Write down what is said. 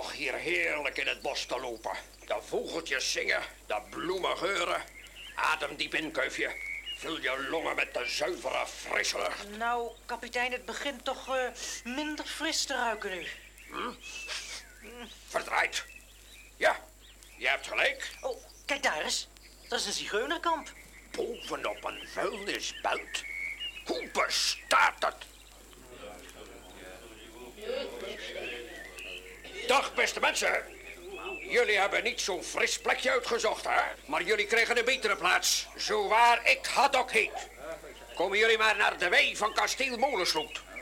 toch hier heerlijk in het bos te lopen. De vogeltjes zingen, de bloemen geuren. Adem diep in, kuifje. Vul je longen met de zuivere, frisse lucht. Nou, kapitein, het begint toch minder fris te ruiken nu. Verdraaid. Ja, je hebt gelijk. Oh, kijk daar eens. Dat is een zigeunerkamp. Bovenop een vuilnisbelt. Hoe bestaat het? Dag, beste mensen. Jullie hebben niet zo'n fris plekje uitgezocht, hè? Maar jullie kregen een betere plaats. Zowaar ik Haddock heet. Komen jullie maar naar de wei van kasteel Molensloot.